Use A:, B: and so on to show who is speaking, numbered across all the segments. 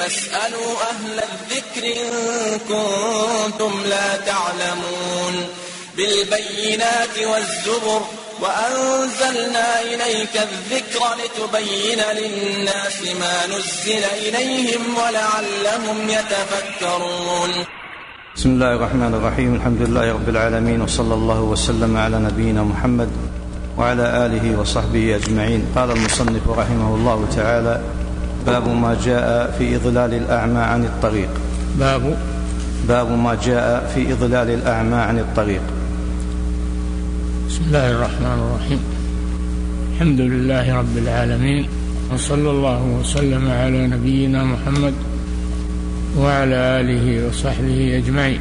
A: فاسألوا أهل الذكر إن كنتم لا تعلمون بالبينات والزبر وأنزلنا إليك الذكر لتبين للناس ما نزل إليهم ولعلهم يتفكرون.
B: بسم الله الرحمن الرحيم. الحمد لله رب العالمين، وصلى الله وسلم على نبينا محمد وعلى آله وصحبه أجمعين. قال المصنف رحمه الله تعالى: باب ما جاء في إضلال الأعمى عن الطريق. باب ما جاء في إضلال الأعمى عن الطريق.
C: بسم الله الرحمن الرحيم. الحمد لله رب العالمين، وصلى الله وسلم على نبينا محمد وعلى آله وصحبه أجمعين.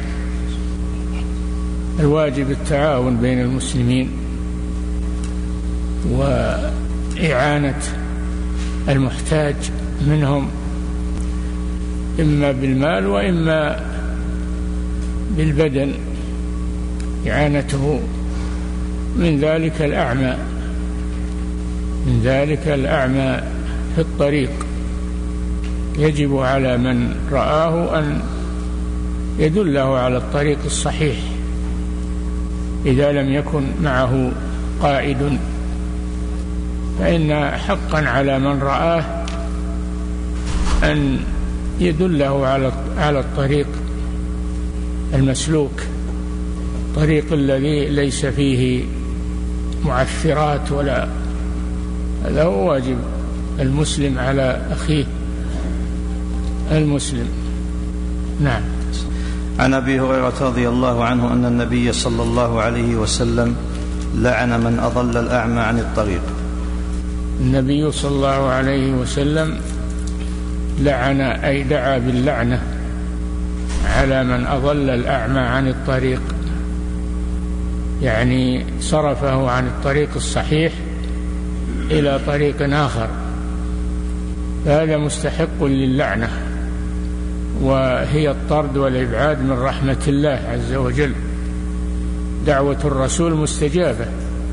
C: الواجب التعاون بين المسلمين وإعانة المحتاج منهم، إما بالمال وإما بالبدن، إعانته. من ذلك الأعمى في الطريق، يجب على من رآه أن يدله على الطريق الصحيح إذا لم يكن معه قائد، فإن حقا على من رآه أن يدله على الطريق المسلوك، الطريق الذي ليس فيه معثرات ولا. هذا هو واجب المسلم على أخيه المسلم. نعم.
B: عن أبي هريرة رضي الله عنه أن النبي صلى الله عليه وسلم لعن من أضل الأعمى عن الطريق.
C: النبي صلى الله عليه وسلم لعن، أي دعا باللعنة على من أضل الأعمى عن الطريق، يعني صرفه عن الطريق الصحيح إلى طريق آخر، فهذا مستحق للعنة، وهي الطرد والإبعاد من رحمة الله عز وجل. دعوة الرسول مستجابة،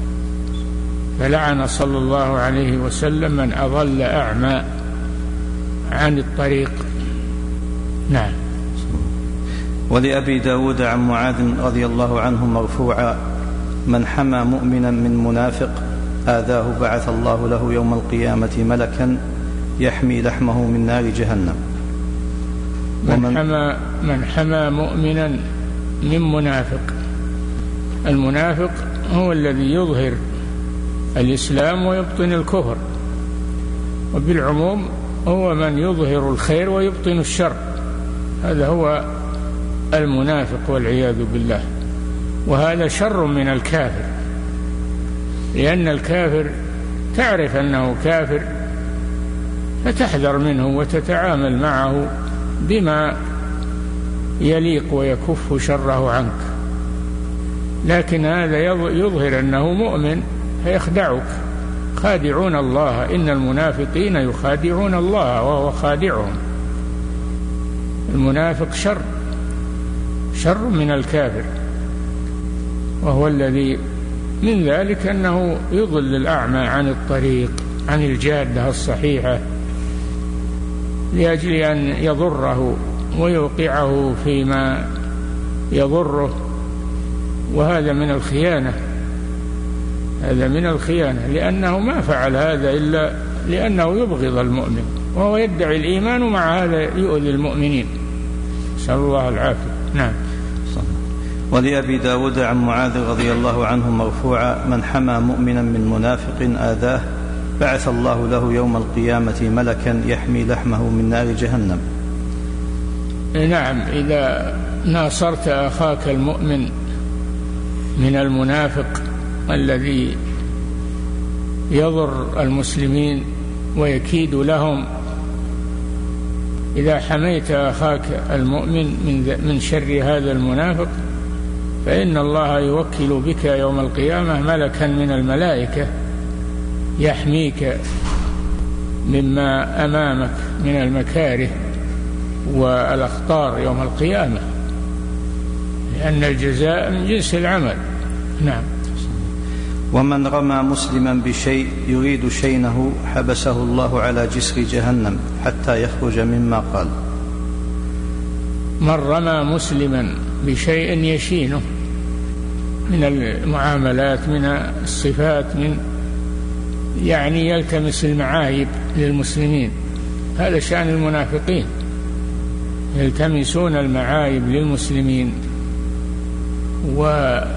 C: فلعن صلى الله عليه وسلم من أضل أعمى عن الطريق. نعم.
B: ولأبي داود عن معاذ رضي الله عنه مرفوعا: من حمى مؤمنا من منافق آذاه بعث الله له يوم القيامة ملكا يحمي لحمه من نار جهنم.
C: من حمى مؤمنا من منافق. المنافق هو الذي يظهر الإسلام ويبطن الكفر، وبالعموم هو من يظهر الخير ويبطن الشر، هذا هو المنافق والعياذ بالله. وهذا شر من الكافر، لأن الكافر تعرف أنه كافر فتحذر منه وتتعامل معه بما يليق ويكف شره عنك، لكن هذا يظهر أنه مؤمن فيخدعك. خادعون الله، إن المنافقين يخادعون الله وهو خادعهم. المنافق شر من الكافر، وهو الذي من ذلك أنه يضل الأعمى عن الطريق، عن الجادة الصحيحة، لأجل أن يضره ويوقعه فيما يضره، وهذا من الخيانة. هذا من الخيانة، لأنه ما فعل هذا إلا لأنه يبغض المؤمن، وهو يدعي الإيمان ومع هذا يؤذي المؤمنين، نسأل الله العافية. نعم.
B: ولأبي داود عن معاذ رضي الله عنه مرفوعا: من حمى مؤمنا من منافق آذاه بعث الله له يوم القيامة ملكا يحمي لحمه من نار جهنم.
C: نعم. إذا ناصرت أخاك المؤمن من المنافق الذي يضر المسلمين ويكيد لهم، إذا حميت أخاك المؤمن من شر هذا المنافق، فإن الله يوكل بك يوم القيامة ملكا من الملائكة يحميك مما أمامك من المكاره والأخطار يوم القيامة، لأن الجزاء من جنس العمل. نعم.
B: ومن رمى مسلما بشيء يريد شينه حبسه الله على جسر جهنم حتى يخرج مما قال.
C: من رمى مسلما بشيء يشينه من المعاملات، من الصفات، يعني يلتمس المعايب للمسلمين، هذا شأن المنافقين، يلتمسون المعايب للمسلمين ولا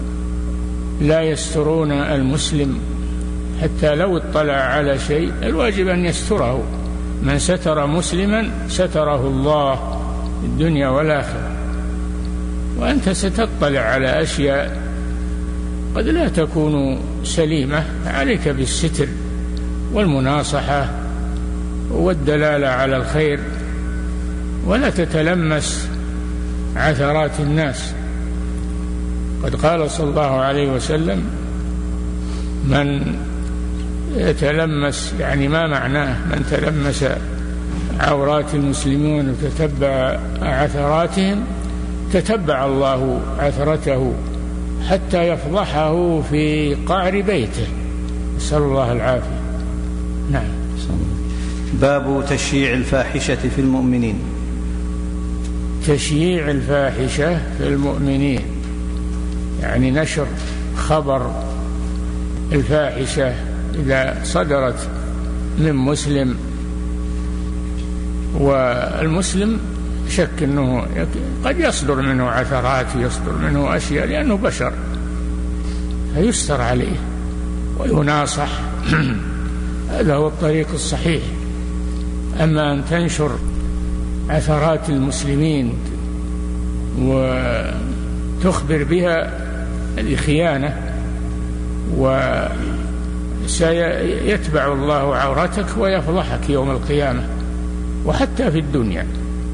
C: يسترون المسلم حتى لو اطلع على شيء الواجب أن يستره. من ستر مسلما ستره الله في الدنيا والآخرة. وأنت ستطلع على أشياء قد لا تكون سليمة، عليك بالستر والمناصحة والدلالة على الخير، ولا تتلمس عثرات الناس. قد قال صلى الله عليه وسلم: من يتلمس، يعني ما معناه من تلمس عورات المسلمين وتتبع عثراتهم تتبع الله عثرته حتى يفضحه في قعر بيته، نسأل الله العافية. نعم.
B: باب تشييع الفاحشة في المؤمنين.
C: تشييع الفاحشة في المؤمنين يعني نشر خبر الفاحشة إذا صدرت من مسلم، والمسلم شك أنه قد يصدر منه عثرات، يصدر منه أشياء لأنه بشر، فيستر عليه ويناصح. هذا هو الطريق الصحيح. أما أن تنشر عثرات المسلمين وتخبر بها، هذه خيانة، وسيتبع الله عورتك ويفضحك يوم القيامة، وحتى في الدنيا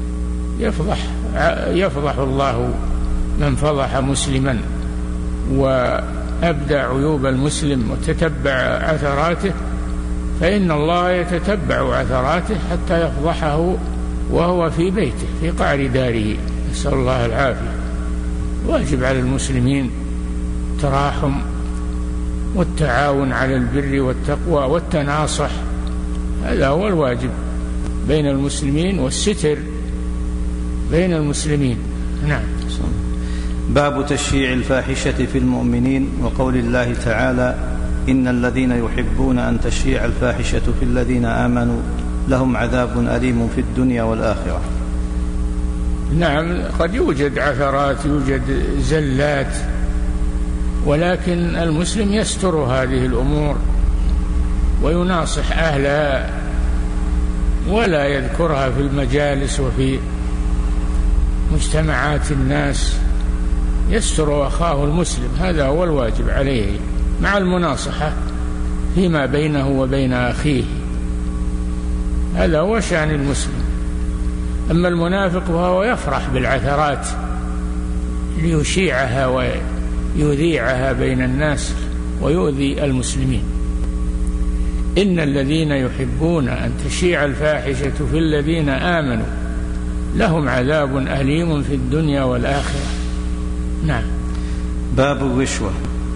C: يفضح الله من فضح مسلما وأبدى عيوب المسلم وتتبع عثراته، فإن الله يتتبع عثراته حتى يفضحه وهو في بيته في قعر داره، نسأل الله العافية. واجب على المسلمين التراحم والتعاون على البر والتقوى والتناصح، هذا هو الواجب بين المسلمين والستر بين المسلمين. نعم.
B: باب تشييع الفاحشة في المؤمنين، وقول الله تعالى: إن الذين يحبون أن تشيع الفاحشة في الذين آمنوا لهم عذاب أليم في الدنيا والآخرة.
C: نعم، قد يوجد عثرات، يوجد زلات، ولكن المسلم يستر هذه الأمور ويناصح أهلها ولا يذكرها في المجالس وفي مجتمعات الناس، يستر أخاه المسلم، هذا هو الواجب عليه، مع المناصحة فيما بينه وبين أخيه، هذا هو شأن المسلم. أما المنافق فهو يفرح بالعثرات ليشيعها ويذيعها بين الناس ويؤذي المسلمين. إن الذين يحبون أن تشيع الفاحشة في الذين آمنوا لهم عذاب أليم في الدنيا والآخرة. نعم.
B: باب الرشوة.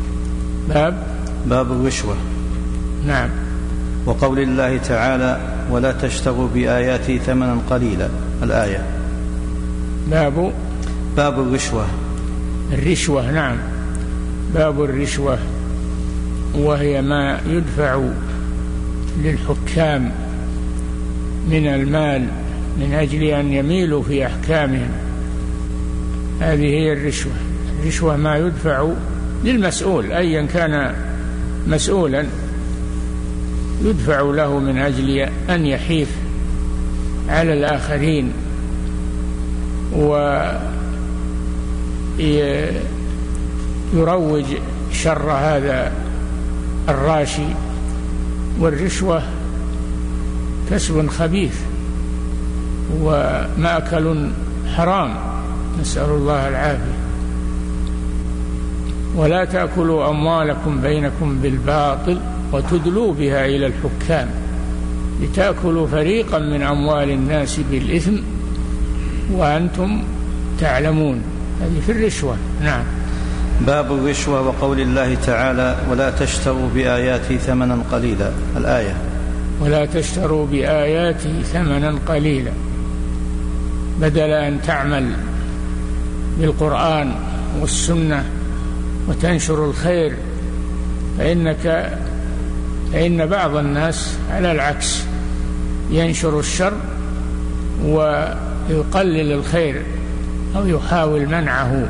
B: باب الرشوة.
C: نعم.
B: وقول الله تعالى: ولا تشتروا بآياتي ثمنا قليلا، الآية. باب
C: الرشوة. نعم. باب الرشوة، وهي ما يدفع للحكام من المال من أجل أن يميلوا في أحكامهم، هذه هي الرشوة. الرشوة ما يدفع للمسؤول أيا كان مسؤولا، يدفع له من أجل أن يحيف على الآخرين ويروج شر هذا الراشي. والرشوة كسب خبيث ومأكل حرام، نسأل الله العافية. ولا تأكلوا أموالكم بينكم بالباطل وتدلوا بها إلى الحكام لتأكلوا فريقا من أموال الناس بالإثم وأنتم تعلمون، هذه في الرشوة. نعم.
B: باب الرشوة وقول الله تعالى ولا تشتروا بآياتي ثمنا قليلا. الآية
C: ولا تشتروا بآياتي ثمنا قليلا، بدل أن تعمل بالقرآن والسنة وتنشر الخير فإن بعض الناس على العكس ينشر الشر ويقلل الخير أو يحاول منعه،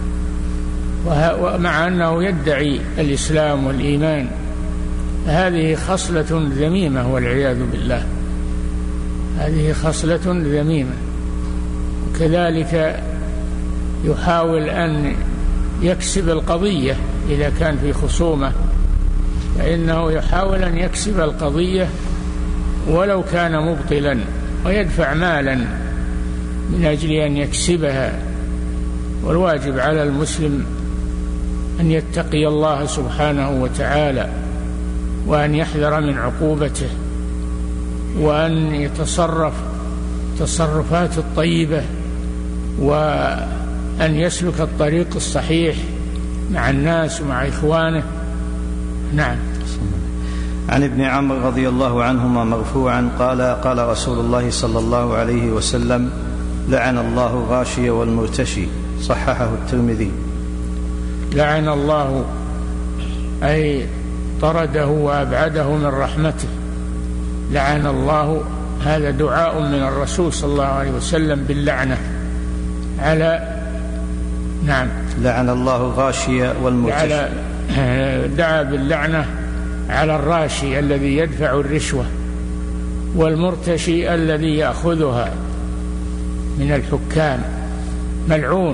C: ومع أنه يدعي الإسلام والإيمان. هذه خصلة ذميمة والعياذ بالله، هذه خصلة ذميمة. وكذلك يحاول أن يكسب القضية إذا كان في خصومة، فإنه يحاول أن يكسب القضية ولو كان مبطلا، ويدفع مالا من أجل أن يكسبها. والواجب على المسلم أن يتقي الله سبحانه وتعالى، وأن يحذر من عقوبته، وأن يتصرف تصرفات الطيبة، وأن يسلك الطريق الصحيح مع الناس ومع إخوانه. نعم.
B: عن ابن عمرو رضي الله عنهما مرفوعا قال قال رسول الله صلى الله عليه وسلم لعن الله الغاشي والمرتشي. صححه الترمذي.
C: لعن الله أي طرده وأبعده من رحمته. لعن الله، هذا دعاء من الرسول صلى الله عليه وسلم باللعنة على نعم
B: لعن الله الغاشي والمرتشي.
C: دعا باللعنة على الراشي الذي يدفع الرشوة، والمرتشي الذي يأخذها من الحكام، ملعون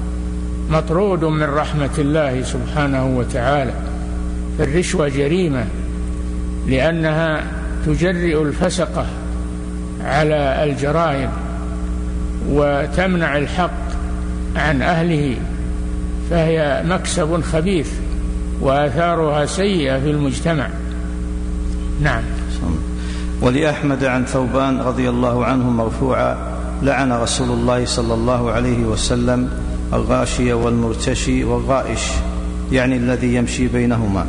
C: مطرود من رحمة الله سبحانه وتعالى. فالرشوة جريمة لأنها تجرئ الفسقة على الجرائم وتمنع الحق عن أهله، فهي مكسب خبيث وآثارها سيئة في المجتمع. نعم.
B: ولأحمد عن ثوبان رضي الله عنه مرفوعا لعن رسول الله صلى الله عليه وسلم الغاشي والمرتشي والغائش، يعني الذي يمشي بينهما.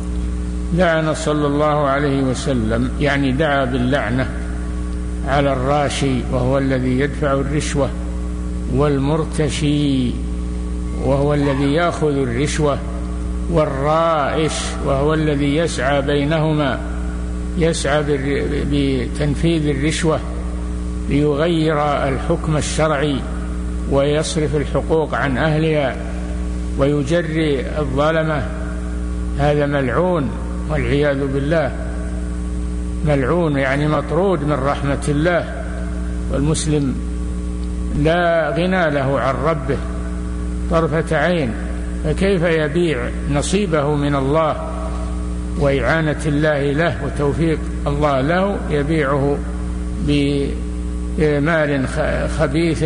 C: لعن صلى الله عليه وسلم، يعني دعا باللعنة على الراشي وهو الذي يدفع الرشوة، والمرتشي وهو الذي يأخذ الرشوة، والرائش وهو الذي يسعى بينهما، يسعى بتنفيذ الرشوة ليغير الحكم الشرعي ويصرف الحقوق عن أهلها ويجري الظلمة. هذا ملعون والعياذ بالله، ملعون يعني مطرود من رحمة الله. والمسلم لا غنى له عن ربه طرفة عين، فكيف يبيع نصيبه من الله وإعانة الله له وتوفيق الله له، يبيعه بمال خبيث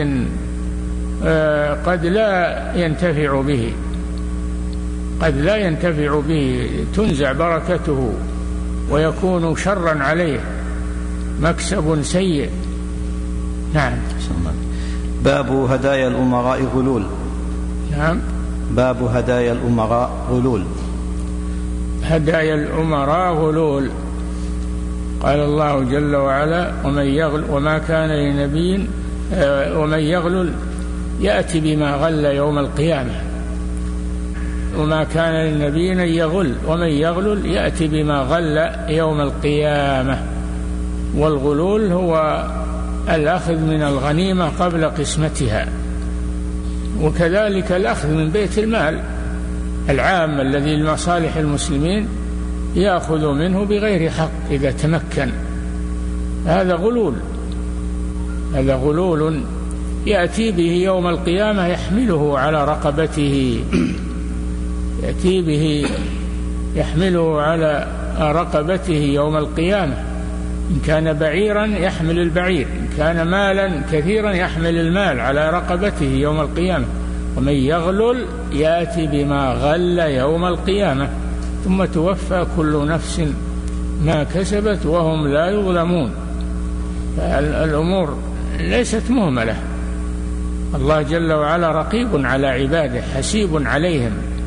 C: قد لا ينتفع به، قد لا ينتفع به، تنزع بركته ويكون شرا عليه، مكسب سيء. نعم.
B: باب هدايا الأمراء غلول.
C: نعم.
B: باب هدايا الأمراء غلول.
C: هدايا الأمراء غلول. قال الله جل وعلا وما كان لنبي ومن يغلل يأتي بما غل يوم القيامة. وما كان للنبي أن يغل، ومن يغلل يأتي بما غل يوم القيامة. والغلول هو الأخذ من الغنيمة قبل قسمتها، وكذلك الأخذ من بيت المال العام الذي لمصالح المسلمين يأخذ منه بغير حق إذا تمكن. هذا غلول، هذا غلول يأتي به يوم القيامة، يحمله على رقبته، يأتي به يحمله على رقبته يوم القيامة. إن كان بعيرا يحمل البعير، إن كان مالا كثيرا يحمل المال على رقبته يوم القيامة. ومن يغلل يأتي بما غل يوم القيامة ثم توفى كل نفس ما كسبت وهم لا يظلمون. الأمور ليست مهملة، الله جل وعلا رقيب على عباده، حسيب عليهم.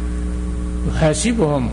C: يحاسبهم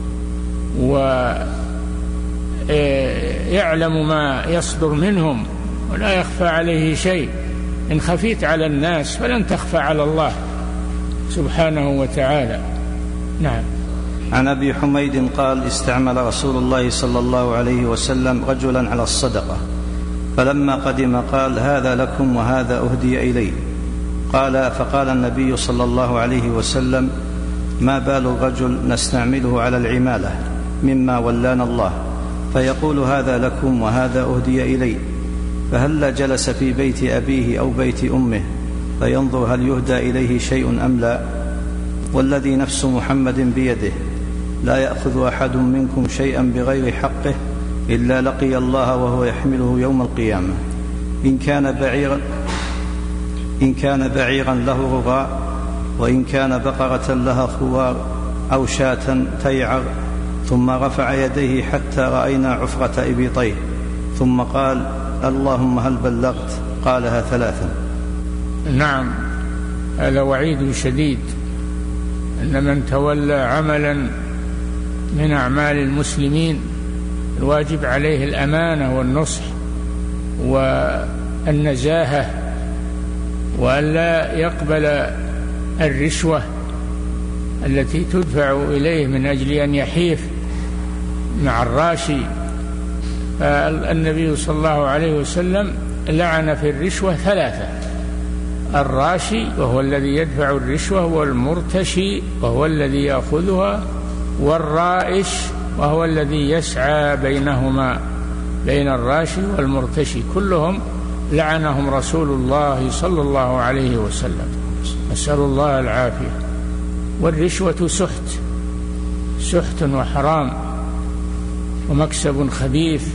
C: ويعلم ما يصدر منهم ولا يخفى عليه شيء. إن خفيت على الناس فلن تخفى على الله سبحانه وتعالى. نعم.
B: عن أبي حميد قال: استعمل رسول الله صلى الله عليه وسلم رجلا على الصدقة، فلما قدم قال: هذا لكم وهذا أهدي إلي. فقال النبي صلى الله عليه وسلم: ما بال الرجل نستعمله على العمالة مما ولانا الله، فيقول هذا لكم وهذا أهدي إلي، فهلا جلس في بيت أبيه أو بيت أمه فينظر هل يهدى إليه شيء أم لا؟ والذي نفس محمد بيده لا يأخذ أحد منكم شيئا بغير حقه إلا لقي الله وهو يحمله يوم القيامة، إن كان بعيرا له رغاء، وإن كان بقرة لها خوار، أو شاة تيعر. ثم رفع يديه حتى رأينا عفرة إبطيه، ثم قال: اللهم هل بلغت؟ قالها 3.
C: نعم، هذا وعيد شديد أن من تولى عملا من أعمال المسلمين الواجب عليه الأمانة والنصح والنزاهة، وألا يقبل الرشوة التي تدفع إليه من أجل أن يحيف مع الراشي. فالنبي صلى الله عليه وسلم لعن في الرشوة 3: الراشي وهو الذي يدفع الرشوة، والمرتشي وهو الذي يأخذها، والرائش وهو الذي يسعى بينهما، بين الراشي والمرتشي، كلهم لعنهم رسول الله صلى الله عليه وسلم، نسأل الله العافية. والرشوة سحت وحرام ومكسب خبيث،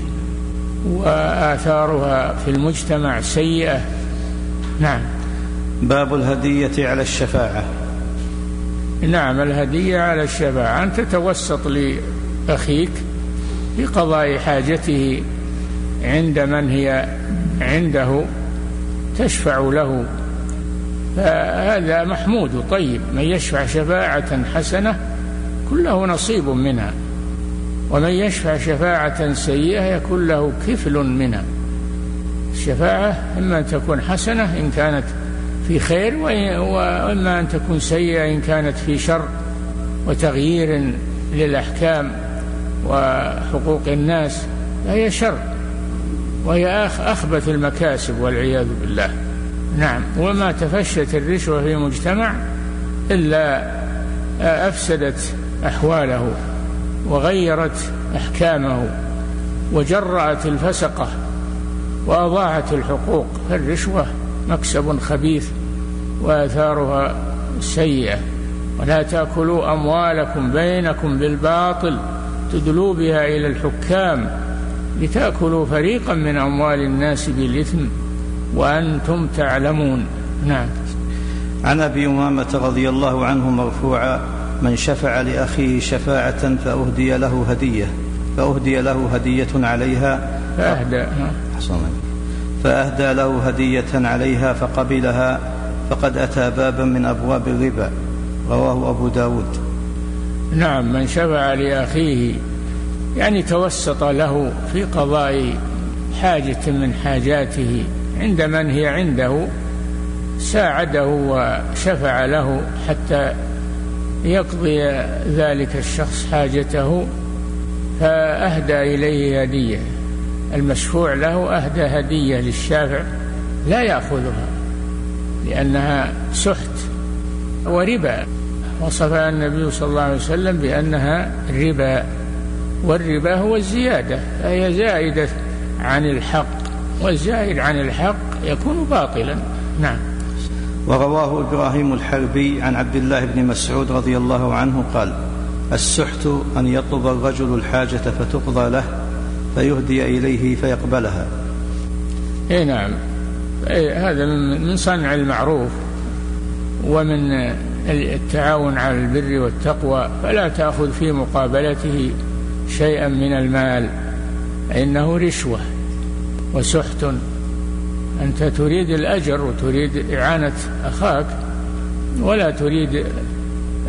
C: وآثارها في المجتمع سيئة. نعم.
B: باب الهدية على الشفاعة.
C: نعم، الهدية على الشفاعة، أن تتوسط لأخيك بقضاء حاجته عند من هي عنده، تشفع له، فهذا محمود طيب. من يشفع شفاعة حسنة كن له نصيب منها، ومن يشفع شفاعة سيئة يكون له كفل منها. الشفاعة إما أن تكون حسنة إن كانت في خير، وإما أن تكون سيئة إن كانت في شر وتغيير للأحكام وحقوق الناس، فهي شر، وهي أخبث المكاسب والعياذ بالله. نعم. وما تفشت الرشوة في مجتمع إلا أفسدت أحواله وغيرت أحكامه وجرأت الفسقة وأضاعت الحقوق. فالرشوة مكسب خبيث وآثارها سيئة. ولا تأكلوا أموالكم بينكم بالباطل تدلوا بها إلى الحكام لتأكلوا فريقا من أموال الناس بالإثم وأنتم تعلمون. نعم.
B: عن أبي أمامة رضي الله عنه مرفوعا: من شفع لأخيه شفاعة فأهدي له هدية عليها فأهدى له هدية عليها فقبلها فقد أتى بابا من أبواب الربا. رواه أبو داود.
C: نعم، من شفع لأخيه يعني توسط له في قضاء حاجة من حاجاته عند من هي عنده، ساعده وشفع له حتى يقضي ذلك الشخص حاجته، فأهدى إليه هدية. المشفوع له أهدى هدية للشافع لا يأخذها لأنها سحت وربا، وصفها النبي صلى الله عليه وسلم بأنها ربا، والربا هو الزيادة، فهي زائدة عن الحق، والزائد عن الحق يكون باطلا. نعم.
B: ورواه إبراهيم الحربي عن عبد الله بن مسعود رضي الله عنه قال: السحت أن يطلب الرجل الحاجة فتقضى له فيهدي إليه فيقبلها.
C: نعم، هذا من صنع المعروف ومن التعاون على البر والتقوى، فلا تأخذ في مقابلته شيئا من المال، إنه رشوة وسحت. أنت تريد الأجر وتريد إعانة أخاك، ولا تريد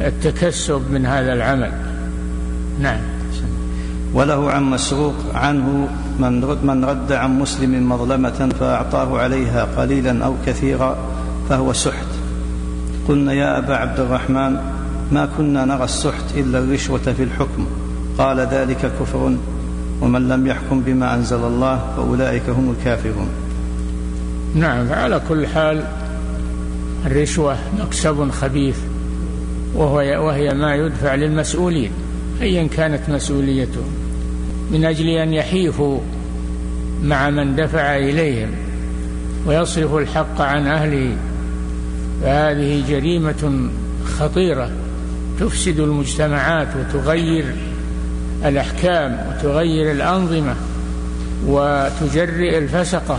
C: التكسب من هذا العمل. نعم.
B: وله عن مسروق عنه من رد عن مسلم مظلمة فأعطاه عليها قليلا أو كثيرا فهو سحت. قلنا يا أبا عبد الرحمن ما كنا نرى السحت إلا الرشوة في الحكم. قال ذلك كفر ومن لم يحكم بما أنزل الله فأولئك هم الكافرون.
C: نعم. على كل حال الرشوة مكسب خبيث، وهي ما يدفع للمسؤولين أيا كانت مسؤوليتهم من أجل أن يحيفوا مع من دفع إليهم ويصرف الحق عن أهله. فهذه جريمة خطيرة تفسد المجتمعات وتغير الأحكام وتغير الأنظمة وتجرئ الفسقة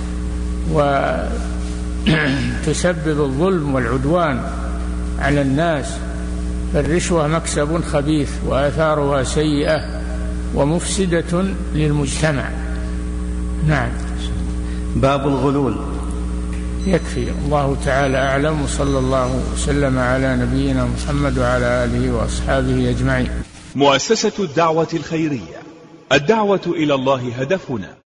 C: وتسبب الظلم والعدوان على الناس. فالرشوة مكسب خبيث وآثارها سيئة ومفسدة للمجتمع. نعم.
B: باب الغلول.
C: يكفي. الله تعالى أعلم، وصلى الله وسلم على نبينا محمد وعلى آله وأصحابه أجمعين.
D: مؤسسة الدعوة الخيرية، الدعوة إلى الله هدفنا.